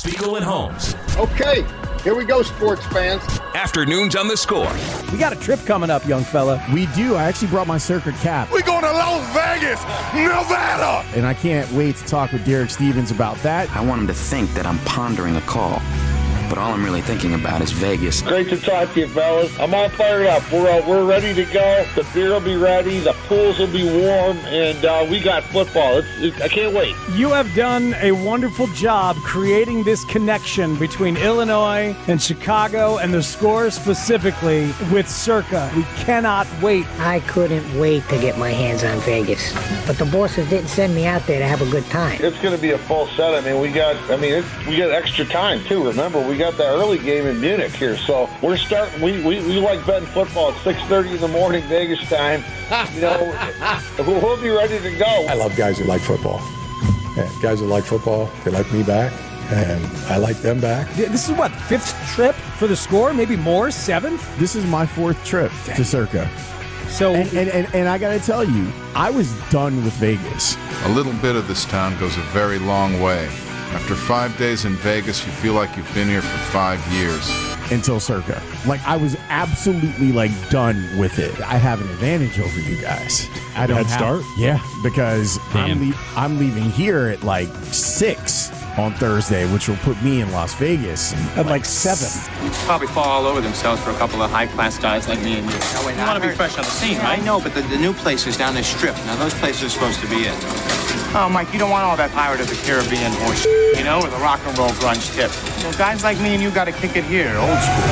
Spiegel and Holmes. Okay, here we go, sports fans. Afternoons on the Score. We got a trip coming up, young fella. We do. I actually brought my Circa cap. We're going to Las Vegas, Nevada. And I can't wait to talk with Derek Stevens about that. I want him to think that I'm pondering a call. But all I'm really thinking about is Vegas. Great to talk to you, fellas. I'm all fired up. We're ready to go. The beer will be ready. The pools will be warm. And we got football. I can't wait. You have done a wonderful job creating this connection between Illinois and Chicago and the Score specifically with Circa. We cannot wait. I couldn't wait to get my hands on Vegas. But the bosses didn't send me out there to have a good time. It's going to be a full set. I mean, we got extra time, too. Remember, we got that early game in Munich here. So we're starting. We like betting football at 6:30 in the morning, Vegas time. You know, we'll be ready to go. I love guys who like football. Yeah, guys who like football, they like me back, and I like them back. This is what, 5th trip for the Score? Maybe more? 7th? This is my 4th trip to Circa. So and I got to tell you, I was done with Vegas. A little bit of this town goes a very long way. After 5 days in Vegas, you feel like you've been here for 5 years. Until Circa. Like, I was absolutely, done with it. I have an advantage over you guys. I don't Head start? Yeah, because I'm leaving here at, 6 on Thursday, which will put me in Las Vegas. At 7. Probably fall all over themselves for a couple of high-class guys like me and you. You want to be fresh on the scene, right? I know, but the new place is down the strip. Now, those places are supposed to be it. Oh, Mike, you don't want all that Pirate of the Caribbean horse, you know, with a rock and roll grunge tip. Well, guys like me and you got to kick it here, old school.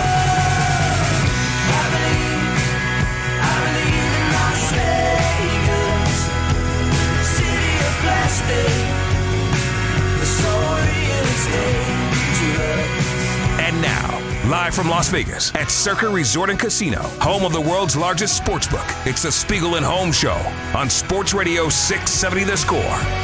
And now, live from Las Vegas at Circa Resort and Casino, home of the world's largest sports book. It's the Spiegel and Holmes Show on Sports Radio 670 The Score.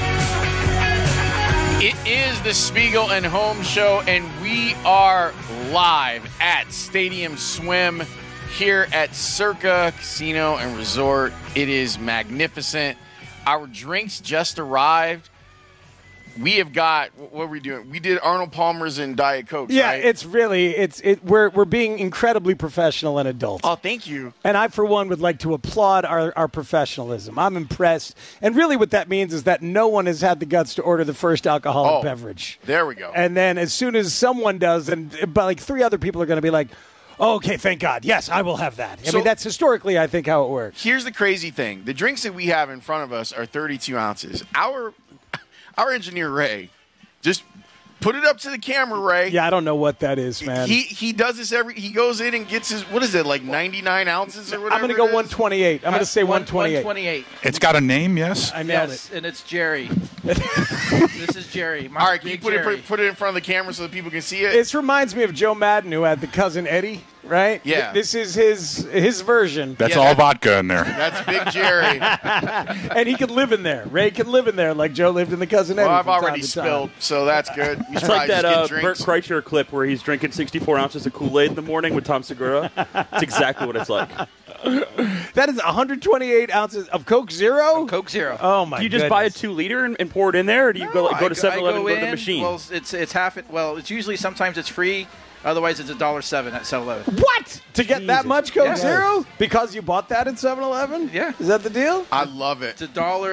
It is the Spiegel and Holmes Show, and we are live at Stadium Swim here at Circa Casino and Resort. It is magnificent. Our drinks just arrived. We have got, what are we doing? We did Arnold Palmer's and Diet Coke, Yeah, right? it's really, we're being incredibly professional and adult. Oh, thank you. And I, for one, would like to applaud our professionalism. I'm impressed. And really what that means is that no one has had the guts to order the first alcoholic beverage. There we go. And then as soon as someone does, and but 3 other people are going to be like, oh, okay, thank God. Yes, I will have that. I mean, that's historically, I think, how it works. Here's the crazy thing. The drinks that we have in front of us are 32 ounces. Our engineer, Ray, just put it up to the camera, Ray. Yeah, I don't know what that is, man. He does this he goes in and gets his, what is it, 99 ounces or whatever? I'm going to go 128. I'm going to say 128. 128. It's got a name, yes? I nailed it. And it's Jerry. This is Jerry. All right, can you put it in front of the camera so that people can see it? This reminds me of Joe Madden, who had the cousin Eddie, right? Yeah. This is his version. That's all vodka in there. That's Big Jerry. And he could live in there. Ray could live in there like Joe lived in the cousin Eddie. Well, I've from time already to spilled, time. so that's good. It's like that Bert Kreischer clip where he's drinking 64 ounces of Kool-Aid in the morning with Tom Segura. It's exactly what it's like. That is 128 ounces of Coke Zero? Coke Zero. Oh, my Do you just buy a 2-liter and pour it in there, or do you go to 7-Eleven and go to the machine? Well, it's half it. Well, it's usually sometimes it's free. Otherwise, it's $1.07 at 7-Eleven. What? To get that much Coke Yeah. Zero? Because you bought that at 7-Eleven? Yeah. Is that the deal? I love it. It's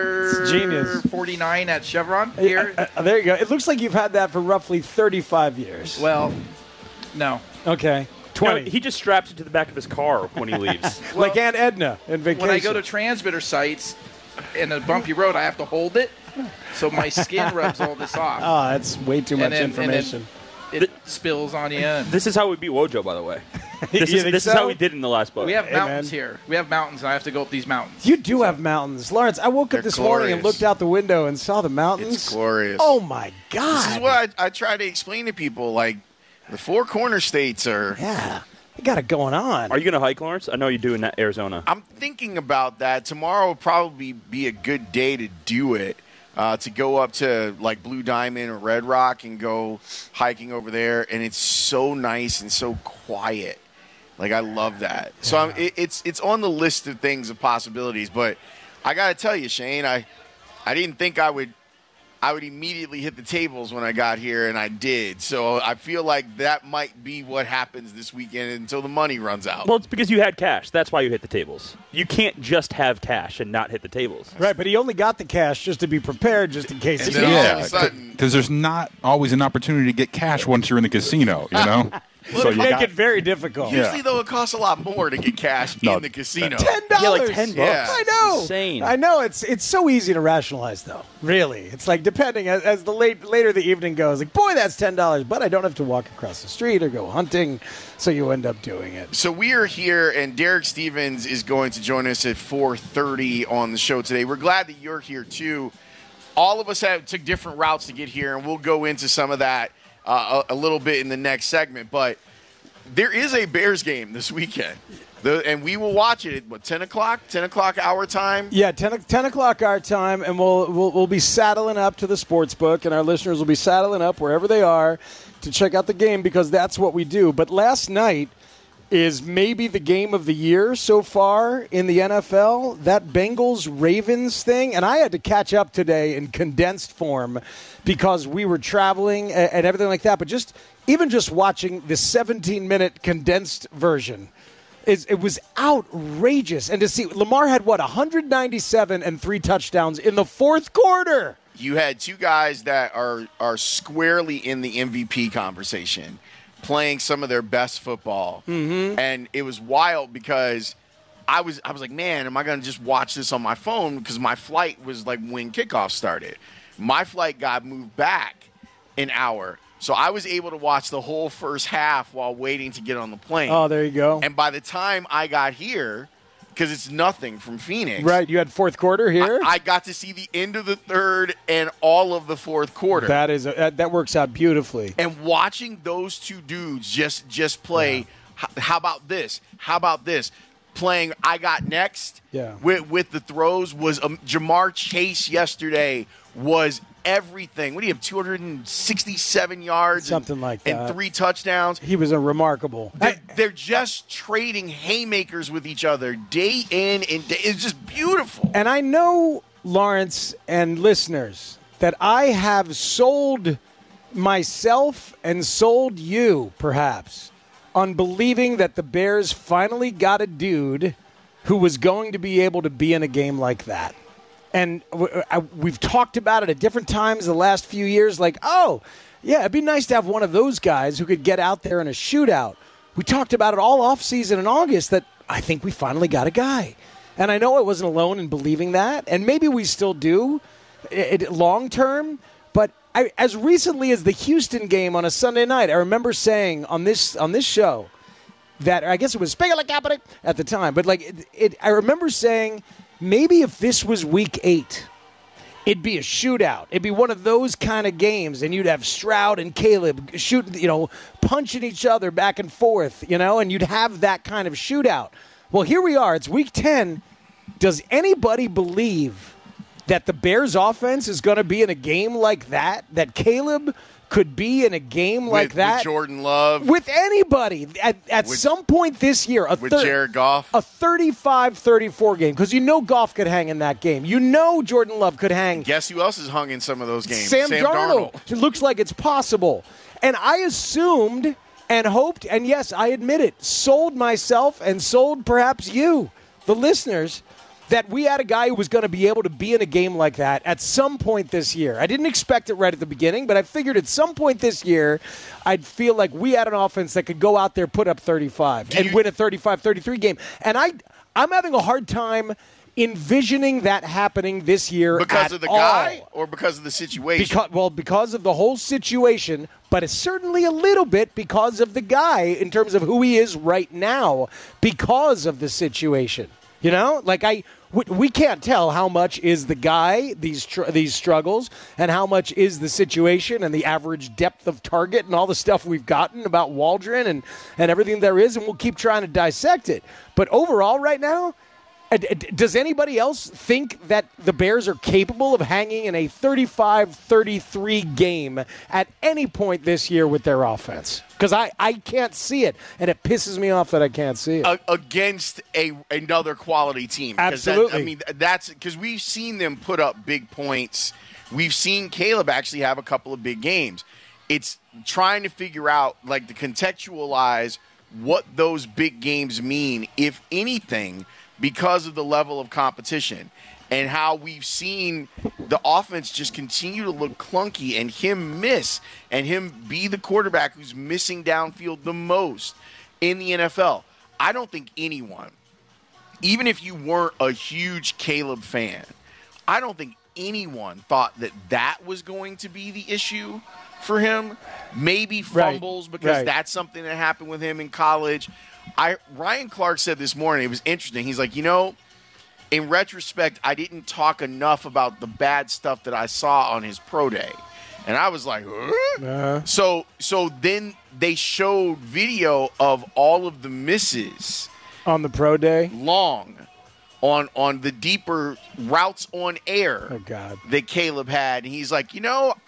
$1.49 at Chevron here. There you go. It looks like you've had that for roughly 35 years. Well, no. Okay. 20. No, he just straps it to the back of his car when he leaves. Like Aunt Edna in Vacation. When I go to transmitter sites in a bumpy road, I have to hold it, so my skin rubs all this off. Oh, that's way too much information. It spills on you. This is how we beat Wojo, by the way. This is how we did in the last book. We have mountains here. We have mountains, and I have to go up these mountains. You do have mountains. Lawrence, I woke up this morning and looked out the window and saw the mountains. It's glorious. Oh, my God. This is what I try to explain to people. Like, the Four Corner States are... Yeah. They got it going on. Are you going to hike, Lawrence? I know you do in Arizona. I'm thinking about that. Tomorrow will probably be a good day to do it. To go up to like Blue Diamond or Red Rock and go hiking over there, and it's so nice and so quiet. Like, I love that. Yeah. So it's on the list of things, of possibilities. But I got to tell you, Shane, I didn't think I would I would immediately hit the tables when I got here, and I did. So I feel like that might be what happens this weekend until the money runs out. Well, it's because you had cash. That's why you hit the tables. You can't just have cash and not hit the tables. Right, but he only got the cash just to be prepared, just in case. Because there's not always an opportunity to get cash once you're in the casino, you know? So you make it very difficult. Usually, though, it costs a lot more to get cash in the casino. $10. Yeah, like $10. Yeah. I know. Insane. I know. It's so easy to rationalize, though. Really, it's like depending as the later the evening goes. Like, boy, that's $10, but I don't have to walk across the street or go hunting, so you end up doing it. So we are here, and Derek Stevens is going to join us at 4:30 on the show today. We're glad that you're here too. All of us took different routes to get here, and we'll go into some of that a little bit in the next segment. But there is a Bears game this weekend, and we will watch it at 10 o'clock? 10 o'clock our time? Yeah, 10 o'clock our time, and we'll be saddling up to the sports book, and our listeners will be saddling up wherever they are to check out the game because that's what we do. But last night is maybe the game of the year so far in the NFL, that Bengals-Ravens thing. And I had to catch up today in condensed form because we were traveling and everything like that. But even just watching the 17-minute condensed version, it was outrageous. And to see Lamar had, 197 and 3 touchdowns in the fourth quarter. You had two guys that are squarely in the MVP conversation, playing some of their best football. Mm-hmm. And it was wild because I was like, man, am I going to just watch this on my phone? Because my flight was like when kickoff started. My flight got moved back an hour. So I was able to watch the whole first half while waiting to get on the plane. Oh, there you go. And by the time I got here, because it's nothing from Phoenix. Right, you had fourth quarter here? I got to see the end of the third and all of the fourth quarter. That works out beautifully. And watching those two dudes just play, how about this? How about this? Playing I Got Next with the throws was Jamar Chase yesterday was everything. What do you have, 267 yards? Something like that. And 3 touchdowns. He was a remarkable. They're just trading haymakers with each other day in and day. It's just beautiful. And I know, Lawrence and listeners, that I have sold myself and sold you, perhaps, on believing that the Bears finally got a dude who was going to be able to be in a game like that. And we've talked about it at different times the last few years, like, oh, yeah, it'd be nice to have one of those guys who could get out there in a shootout. We talked about it all offseason in August that I think we finally got a guy. And I know I wasn't alone in believing that, and maybe we still do long term, but as recently as the Houston game on a Sunday night, I remember saying on this show that, I guess it was Spiegel Capital at the time, but I remember saying, maybe if this was week 8, it'd be a shootout. It'd be one of those kind of games, and you'd have Stroud and Caleb shooting, punching each other back and forth, and you'd have that kind of shootout. Well, here we are. It's week 10. Does anybody believe that the Bears offense is going to be in a game like that, that Caleb could be in a game like that? With Jordan Love. With anybody. At some point this year. With Jared Goff. A 35-34 game. Because Goff could hang in that game. Jordan Love could hang. Guess who else has hung in some of those games? Sam Darnold. It looks like it's possible. And I assumed and hoped, and yes, I admit it, sold myself and sold perhaps you, the listeners, that we had a guy who was going to be able to be in a game like that at some point this year. I didn't expect it right at the beginning, but I figured at some point this year I'd feel like we had an offense that could go out there, put up 35, and win a 35-33 game. And I'm having a hard time envisioning that happening this year because of the guy or because of the situation? Because of the whole situation, but it's certainly a little bit because of the guy in terms of who he is right now because of the situation. We can't tell how much is the guy, these struggles, and how much is the situation and the average depth of target and all the stuff we've gotten about Waldron and everything there is, and we'll keep trying to dissect it. But overall right now, does anybody else think that the Bears are capable of hanging in a 35-33 game at any point this year with their offense? Because I can't see it, and it pisses me off that I can't see it. Against another quality team. Absolutely. That's because we've seen them put up big points we've seen Caleb actually have a couple of big games. It's trying to figure out, like, to contextualize what those big games mean, if anything, because of the level of competition and how we've seen the offense just continue to look clunky and him miss and him be the quarterback who's missing downfield the most in the NFL. I don't think anyone, even if you weren't a huge Caleb fan, I don't think anyone thought that was going to be the issue for him. Maybe fumbles, because that's something that happened with him in college. Ryan Clark said this morning, it was interesting. He's like, in retrospect, I didn't talk enough about the bad stuff that I saw on his pro day. And I was like, huh? So then they showed video of all of the misses on the pro day, long on the deeper routes on air. Oh God, that Caleb had. And he's like,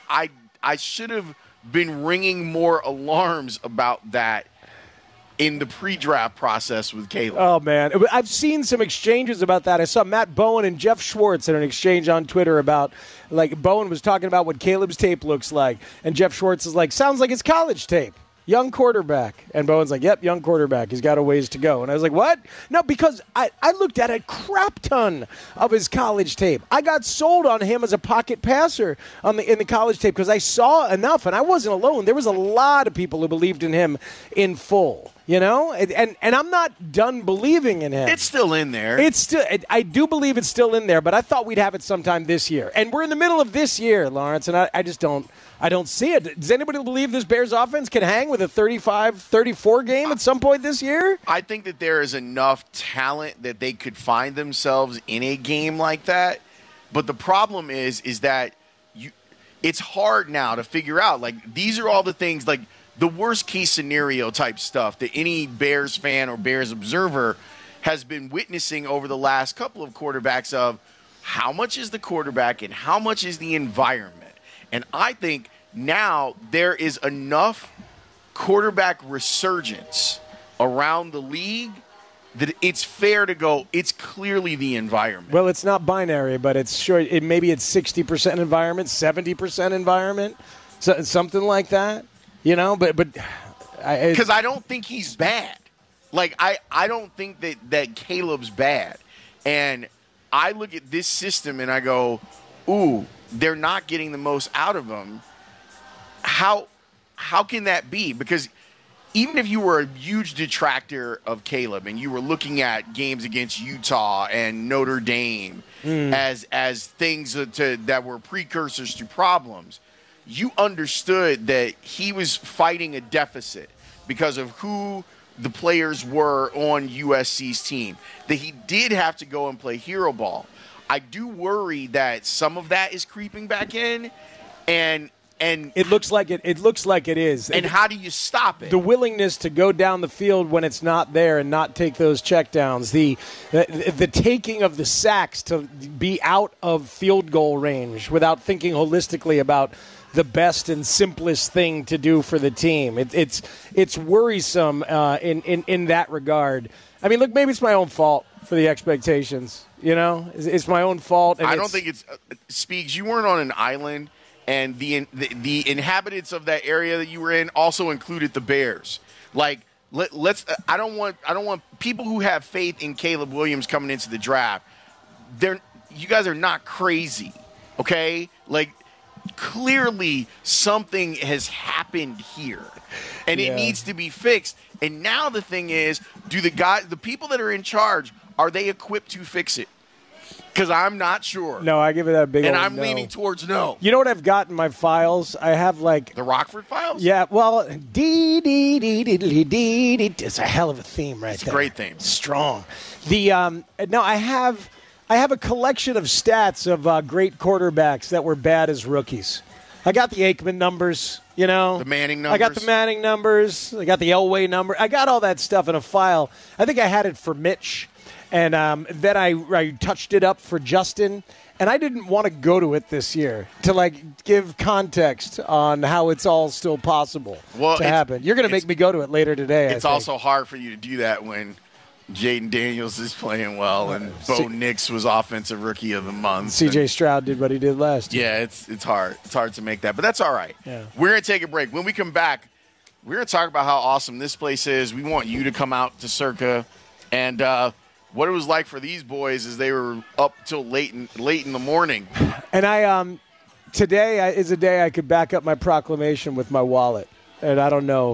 I should have been ringing more alarms about that in the pre-draft process with Caleb. Oh, man. I've seen some exchanges about that. I saw Matt Bowen and Jeff Schwartz in an exchange on Twitter about, like, Bowen was talking about what Caleb's tape looks like, and Jeff Schwartz is like, sounds like it's college tape. Young quarterback. And Bowen's like, yep, young quarterback. He's got a ways to go. And I was like, what? No, because I looked at a crap ton of his college tape. I got sold on him as a pocket passer in the college tape because I saw enough, and I wasn't alone. There was a lot of people who believed in him in full. And I'm not done believing in him. It's still in there. I do believe it's still in there, but I thought we'd have it sometime this year. And we're in the middle of this year, Lawrence, and I just don't see it. Does anybody believe this Bears offense can hang with a 35-34 game at some point this year? I think that there is enough talent that they could find themselves in a game like that. But the problem is that it's hard now to figure out. Like, these are all the things, like, the worst case scenario type stuff that any Bears fan or Bears observer has been witnessing over the last couple of quarterbacks of how much is the quarterback and how much is the environment. And I think now there is enough quarterback resurgence around the league that it's fair to go, it's clearly the environment. Well, it's not binary, but it's sure. Maybe it's 60% environment, 70% environment, something like that. But because I don't think he's bad. Like, I don't think that Caleb's bad. And I look at this system and I go, ooh, they're not getting the most out of him. How can that be? Because even if you were a huge detractor of Caleb and you were looking at games against Utah and Notre Dame as things that were precursors to problems, you understood that he was fighting a deficit because of who the players were on USC's team, that he did have to go and play hero ball. I do worry that some of that is creeping back in, and it looks like it. It looks like it is. And how do you stop it? The willingness to go down the field when it's not there and not take those checkdowns. The taking of the sacks to be out of field goal range without thinking holistically about the best and simplest thing to do for the team. It's worrisome in that regard. I mean, look, maybe it's my own fault for the expectations. It's my own fault. And I don't think it's Speaks. You weren't on an island, and the inhabitants of that area that you were in also included the Bears. Like, let's. I don't want people who have faith in Caleb Williams coming into the draft. You guys are not crazy, okay? Like, clearly something has happened here, and it needs to be fixed. And now the thing is, the people that are in charge, are they equipped to fix it? Because I'm not sure. No, I give it a big and old I'm no. leaning towards no. You know what I've got in my files? I have like the Rockford Files. Yeah, well, it's a hell of a theme, right? It's there. A great theme, strong. I have a collection of stats of great quarterbacks that were bad as rookies. I got the Aikman numbers, the Manning numbers. I got the Manning numbers. I got the Elway number. I got all that stuff in a file. I think I had it for Mitch. And then I touched it up for Justin, and I didn't want to go to it this year to give context on how it's all still possible to happen. You're going to make me go to it later today. It's also hard for you to do that when Jaden Daniels is playing well, and Bo Nix was Offensive Rookie of the Month. C.J. Stroud did what he did last year. Yeah, it's hard. It's hard to make that, but that's all right. Yeah. We're going to take a break. When we come back, we're going to talk about how awesome this place is. We want you to come out to Circa, and what it was like for these boys as they were up till late in the morning. And today is a day I could back up my proclamation with my wallet, and I don't know.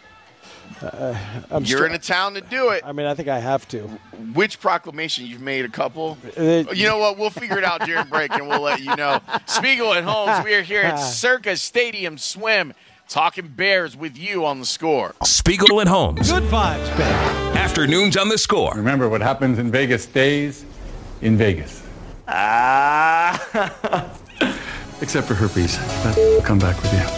You're in a town to do it. I mean, I think I have to. Which proclamation? You've made a couple? You know what? We'll figure it out during break, and we'll let you know. Spiegel and Holmes, we are here at Circa Stadium Swim, talking Bears with you on The Score. Spiegel and Holmes. Good vibes, man. Afternoons on The Score. Remember, what happens in Vegas stays in Vegas. Except for herpes. That'll come back with you.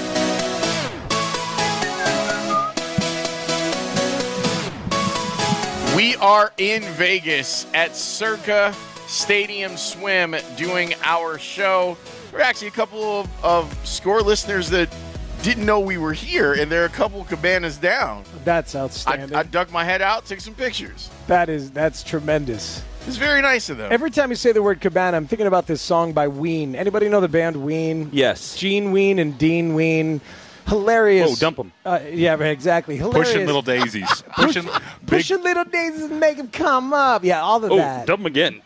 We are in Vegas at Circa Stadium Swim doing our show. There are actually a couple of Score listeners that didn't know we were here, and there are a couple cabanas down. That's outstanding. I ducked my head out, took some pictures. That's tremendous. It's very nice of them. Every time you say the word cabana, I'm thinking about this song by Ween. Anybody know the band Ween? Yes. Gene Ween and Dean Ween. Hilarious. Oh, dump them. Yeah, right, exactly. Hilarious. Pushing little daisies. Pushing little daisies and make them come up. Yeah, all of that. Oh, dump them again.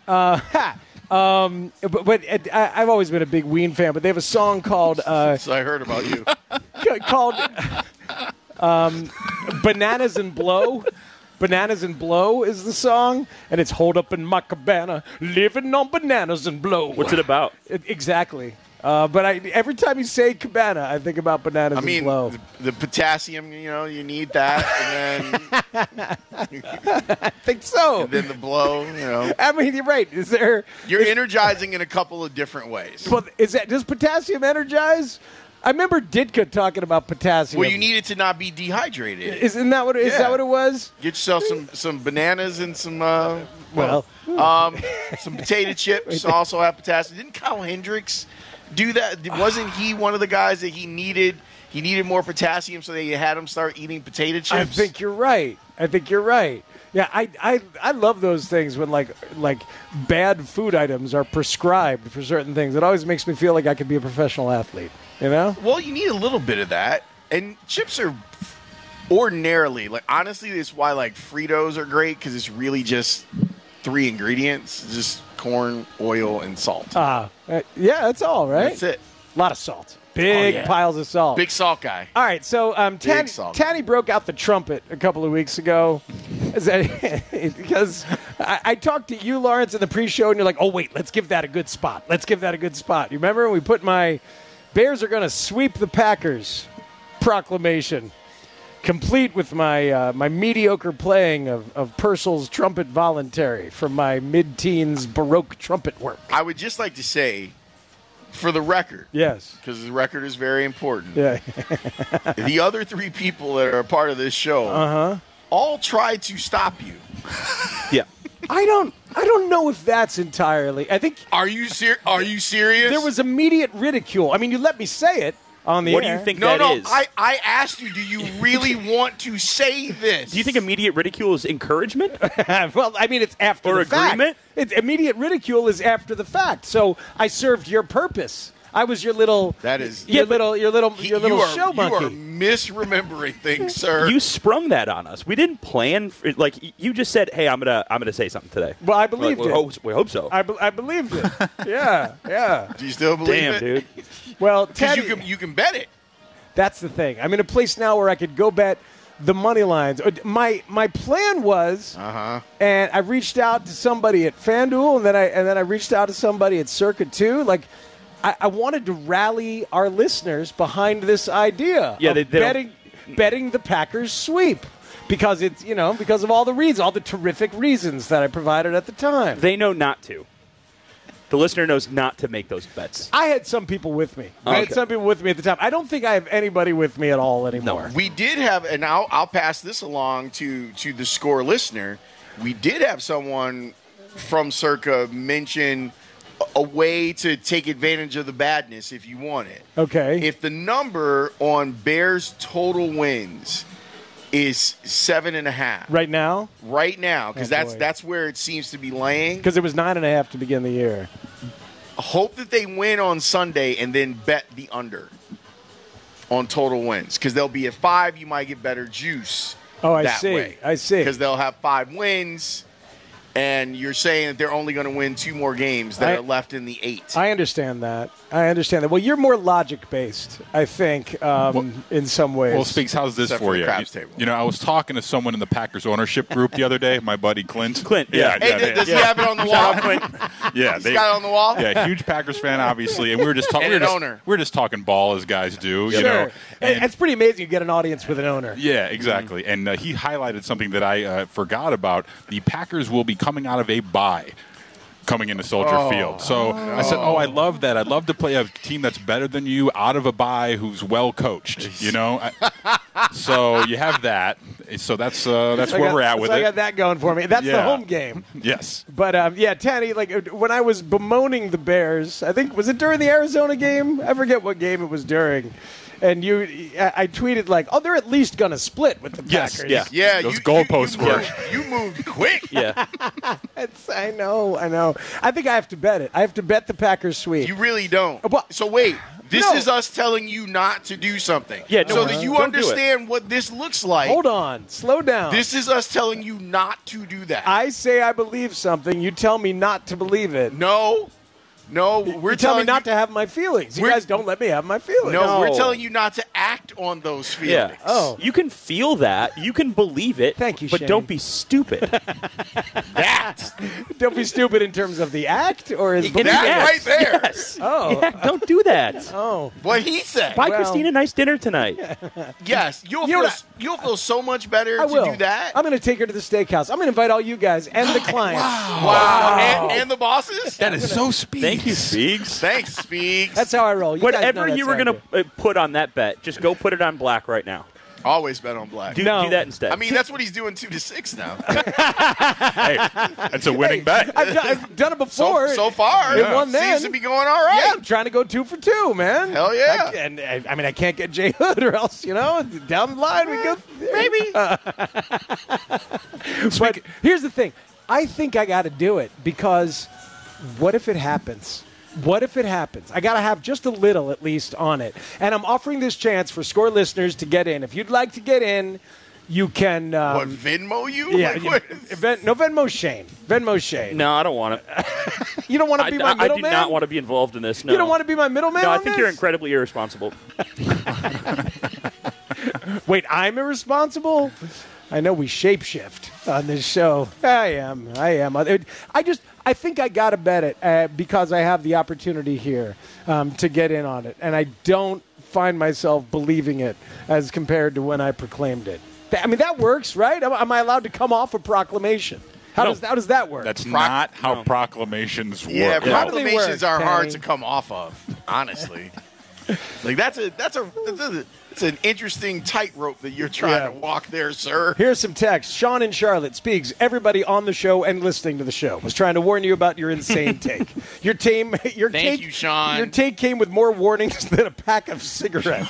But I've always been a big Ween fan, but they have a song called... so I heard about you. Called Bananas and Blow. Bananas and Blow is the song, and it's Hold Up in My Cabana, living on bananas and blow. What's it about? Exactly. But every time you say cabana, I think about bananas and blow. The potassium, you need that, and then I think so. And then the blow, I mean, you're right. You're energizing in a couple of different ways. Well, does potassium energize? I remember Ditka talking about potassium. Well, you need it to not be dehydrated. Isn't that what? Is that what it was? Get yourself some bananas and some some potato chips. Also have potassium. Didn't Kyle Hendricks do that? Wasn't he one of the guys that he needed more potassium, so they had him start eating potato chips? I think you're right. Yeah, I love those things when like bad food items are prescribed for certain things. It always makes me feel like I could be a professional athlete. Well, you need a little bit of that, and chips are ordinarily honestly, that's why Fritos are great, because it's really just 3 ingredients: just corn, oil, and salt. Yeah, that's all, right? That's it. A lot of salt. Big piles of salt. Big salt guy. All right, so Tanny broke out the trumpet a couple of weeks ago because I talked to you, Lawrence, in the pre-show, and you're like, oh, wait, let's give that a good spot. You remember we put my Bears are going to sweep the Packers proclamation, complete with my my mediocre playing of Purcell's Trumpet Voluntary from my mid-teens Baroque trumpet work. I would just like to say, for the record, yes, because the record is very important. Yeah, the other 3 people that are a part of this show, all tried to stop you. Yeah, I don't know if that's entirely. I think. Are you serious? There was immediate ridicule. I mean, you let me say it on the air. What do you think that is? I asked you, do you really want to say this? Do you think immediate ridicule is encouragement? Well, I mean, it's after or the agreement? Fact. Immediate ridicule is after the fact. So I served your purpose. I was your little. That is your little show monkey. You are misremembering things, sir. You sprung that on us. We didn't plan. You just said, "Hey, I'm gonna say something today." Well, I believed it. We hope so. I believed it. Yeah. Do you still believe it? Damn, dude. Well, because you can bet it. That's the thing. I'm in a place now where I could go bet the money lines. My plan was, and I reached out to somebody at FanDuel, and then I reached out to somebody at Circa too. I wanted to rally our listeners behind this idea of betting the Packers sweep because it's because of all the terrific reasons that I provided at the time. They know not to. The listener knows not to make those bets. I had some people with me. I had some people with me at the time. I don't think I have anybody with me at all anymore. No, we did have, and I'll pass this along to the Score listener. We did have someone from Circa mention a way to take advantage of the badness if you want it. Okay. If the number on Bears total wins is 7.5 right now. Right now, because boy. that's where it seems to be laying. Because it was 9.5 to begin the year. Hope that they win on Sunday and then bet the under on total wins, because they'll be at 5. You might get better juice. Oh, I that see. way. I see. Because they'll have 5 wins, and you're saying that they're only going to win 2 more games that are left in the 8. I understand that. Well, you're more logic-based, I think, in some ways. Well, Speaks, how's this for you? You know, I was talking to someone in the Packers ownership group the other day, my buddy Clint. Yeah. Hey, does he have it on the wall? Yeah. He's got it on the wall? Yeah, huge Packers fan, obviously. And we were just talking. We were just talking ball as guys do. Sure. You know, and it's pretty amazing you get an audience with an owner. Yeah, exactly. And he highlighted something that I forgot about. The Packers will be coming out of a bye coming into Soldier Field. So I said, I love that. I'd love to play a team that's better than you out of a bye who's well coached, you know? So you have that. So that's where we're at with it. I got that going for me. That's the home game. Yes. But, Tanny, like when I was bemoaning the Bears, I think, was it during the Arizona game? I forget what game it was during. And I tweeted like, they're at least going to split with the Packers. Yeah. Those goalposts work. You moved quick. Yeah. I know. I think I have to bet it. I have to bet the Packers sweep. You really don't. So wait. This is us telling you not to do something. Yeah, so that you understand what this looks like. Hold on. Slow down. This is us telling you not to do that. I say I believe something. You tell me not to believe it. No, we're telling me not to have my feelings. You guys don't let me have my feelings. No, we're telling you not to act on those feelings. Yeah. Oh, you can feel that. You can believe it. Thank you, but Shane. don't be stupid. Don't be stupid in terms of the act, or is that right there? Yes. Oh, yeah, don't do that. Oh, what he said. Buy Christine a nice dinner tonight. Yes, you'll feel so much better to do that. I'm going to take her to the steakhouse. I'm going to invite all you guys and the clients. Wow. And the bosses. That is so Speaks. Thank you, Speaks. Thanks, Speaks. That's how I roll. Whatever you were going to put on that bet, just go put it on black right now. Always bet on black. Do that instead. I mean, that's what he's doing 2-6 now. Hey, that's a winning bet. I've done it before. So far, it won then. Seems to be going all right. Yeah, I'm trying to go 2 for 2, man. Hell yeah. I can't get Jay Hood, or else, down the line we go. Maybe. But here's the thing. I think I got to do it, because what if it happens? What if it happens? I got to have just a little, at least, on it. And I'm offering this chance for Score listeners to get in. If you'd like to get in, you can... what, Venmo you? Yeah. Venmo Shane. Venmo Shane. No, I don't want it. You don't want to be my middleman? I do not want to be involved in this, no. You don't want to be my middleman? No, on I think this? you're incredibly irresponsible. Wait, I'm irresponsible? I know we shapeshift on this show. I am. I think I got to bet it because I have the opportunity here to get in on it. And I don't find myself believing it as compared to when I proclaimed it. I mean, that works, right? Am I allowed to come off a proclamation? How does that work? That's not how proclamations work. Yeah, proclamations are Kenny? hard to come off of, honestly. Like that's an interesting tightrope that you're trying to walk there, sir. Here's some text. Sean in Charlotte speaks. Everybody on the show and listening to the show was trying to warn you about your insane take. Thank you, Sean. Your take came with more warnings than a pack of cigarettes.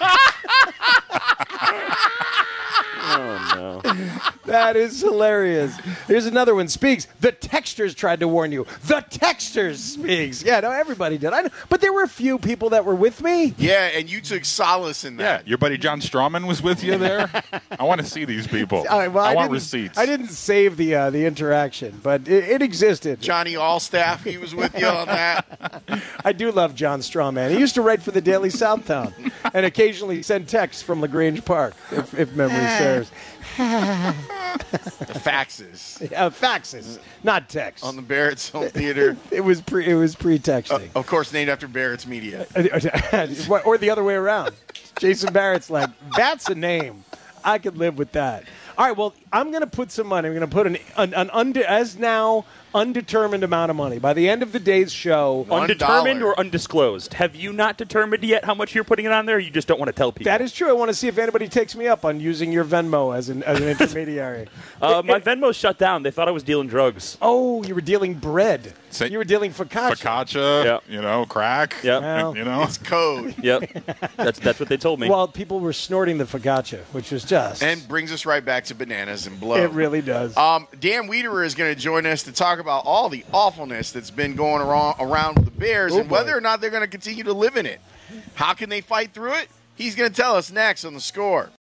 Oh, no. That is hilarious. Here's another one. Speaks. The Texters tried to warn you. The Texters speaks. Yeah, no, everybody did. I know. But there were a few people that were with me. Yeah, and you took solace in that. Yeah, your buddy John Strawman was with you there. I want to see these people. I want receipts. I didn't save the interaction, but it existed. Johnny Allstaff, he was with you on that. I do love John Strawman. He used to write for the Daily Southtown and occasionally send texts from LaGrange Park, if memory serves. The faxes. Faxes, not text. On the Barrett's Home Theater. It was pre-texting. Of course, named after Barrett's Media. Or the other way around. Jason Barrett's like, that's a name. I could live with that. All right, well, I'm going to put some money. I'm going to put an as now undetermined amount of money. By the end of the day's show, undetermined or undisclosed? Have you not determined yet how much you're putting it on there, or you just don't want to tell people? That is true. I want to see if anybody takes me up on using your Venmo as an intermediary. My Venmo's shut down. They thought I was dealing drugs. Oh, you were dealing bread. You were dealing focaccia. Focaccia, crack. Well, it's code. Yep. That's what they told me. Well, people were snorting the focaccia, which was just. And brings us right back to bananas and blow. It really does. Dan Wiederer is going to join us to talk about all the awfulness that's been going around with the Bears and whether or not they're going to continue to live in it. How can they fight through it? He's going to tell us next on The Score.